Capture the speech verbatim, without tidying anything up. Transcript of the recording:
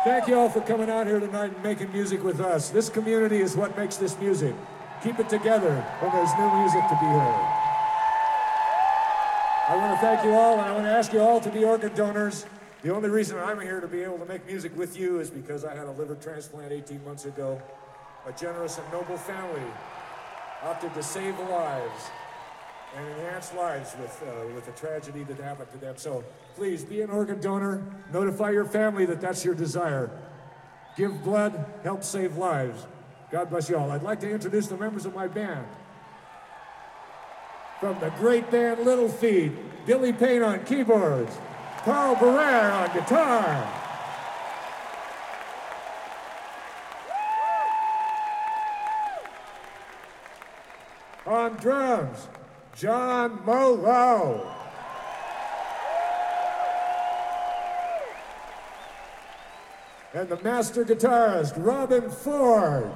Thank you all for coming out here tonight and making music with us. This community is what makes this music. Keep it together when there's new music to be heard. I want to thank you all, and I want to ask you all to be organ donors. The only reason I'm here to be able to make music with you is because I had a liver transplant eighteen months ago. A generous and noble family opted to save lives and enhance lives with, uh, with the tragedy that happened to them. So please be an organ donor. Notify your family that that's your desire. Give blood, help save lives. God bless you all. I'd like to introduce the members of my band. From the great band Little Feat, Billy Payne on keyboards, Carl Barrere on guitar. On drums, John Molo. And the master guitarist, Robin Ford.